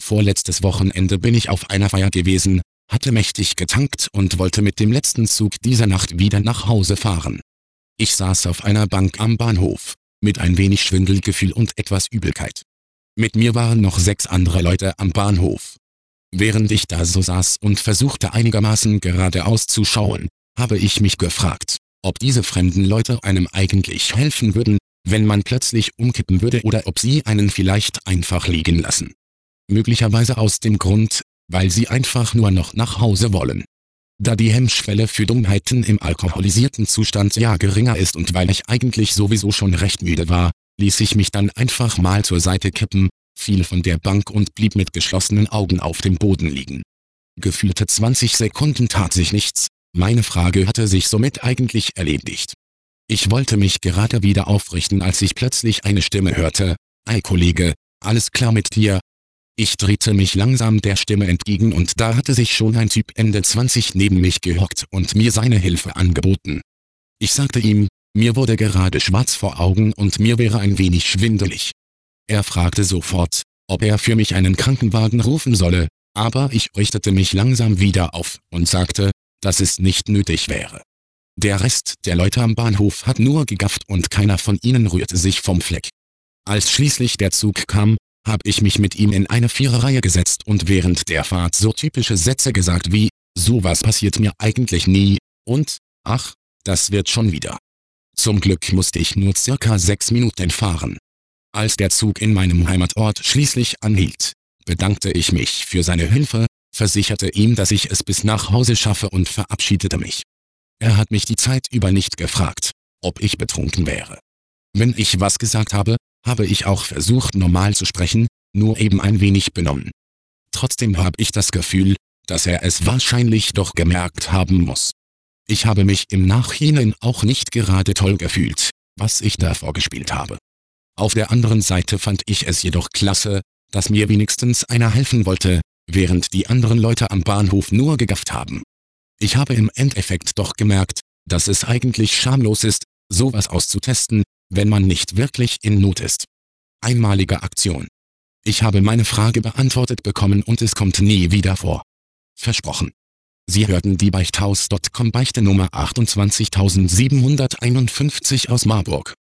Vorletztes Wochenende bin ich auf einer Feier gewesen, hatte mächtig getankt und wollte mit dem letzten Zug dieser Nacht wieder nach Hause fahren. Ich saß auf einer Bank am Bahnhof, mit ein wenig Schwindelgefühl und etwas Übelkeit. Mit mir waren noch 6 andere Leute am Bahnhof. Während ich da so saß und versuchte einigermaßen geradeaus zu schauen, habe ich mich gefragt, ob diese fremden Leute einem eigentlich helfen würden, wenn man plötzlich umkippen würde, oder ob sie einen vielleicht einfach liegen lassen. Möglicherweise aus dem Grund, weil sie einfach nur noch nach Hause wollen. Da die Hemmschwelle für Dummheiten im alkoholisierten Zustand ja geringer ist und weil ich eigentlich sowieso schon recht müde war, ließ ich mich dann einfach mal zur Seite kippen, fiel von der Bank und blieb mit geschlossenen Augen auf dem Boden liegen. Gefühlte 20 Sekunden tat sich nichts, meine Frage hatte sich somit eigentlich erledigt. Ich wollte mich gerade wieder aufrichten, als ich plötzlich eine Stimme hörte: »Ei Kollege, alles klar mit dir?« Ich drehte mich langsam der Stimme entgegen und da hatte sich schon ein Typ Ende 20 neben mich gehockt und mir seine Hilfe angeboten. Ich sagte ihm, mir wurde gerade schwarz vor Augen und mir wäre ein wenig schwindelig. Er fragte sofort, ob er für mich einen Krankenwagen rufen solle, aber ich richtete mich langsam wieder auf und sagte, dass es nicht nötig wäre. Der Rest der Leute am Bahnhof hat nur gegafft und keiner von ihnen rührte sich vom Fleck. Als schließlich der Zug kam, habe ich mich mit ihm in eine Viererreihe gesetzt und während der Fahrt so typische Sätze gesagt wie, sowas passiert mir eigentlich nie, und, ach, das wird schon wieder. Zum Glück musste ich nur circa 6 Minuten fahren. Als der Zug in meinem Heimatort schließlich anhielt, bedankte ich mich für seine Hilfe, versicherte ihm, dass ich es bis nach Hause schaffe und verabschiedete mich. Er hat mich die Zeit über nicht gefragt, ob ich betrunken wäre. Wenn ich was gesagt habe, habe ich auch versucht normal zu sprechen, nur eben ein wenig benommen. Trotzdem habe ich das Gefühl, dass er es wahrscheinlich doch gemerkt haben muss. Ich habe mich im Nachhinein auch nicht gerade toll gefühlt, was ich da vorgespielt habe. Auf der anderen Seite fand ich es jedoch klasse, dass mir wenigstens einer helfen wollte, während die anderen Leute am Bahnhof nur gegafft haben. Ich habe im Endeffekt doch gemerkt, dass es eigentlich schamlos ist, sowas auszutesten, wenn man nicht wirklich in Not ist. Einmalige Aktion. Ich habe meine Frage beantwortet bekommen und es kommt nie wieder vor. Versprochen. Sie hörten die Beichthaus.com Beichte Nummer 28751 aus Marburg.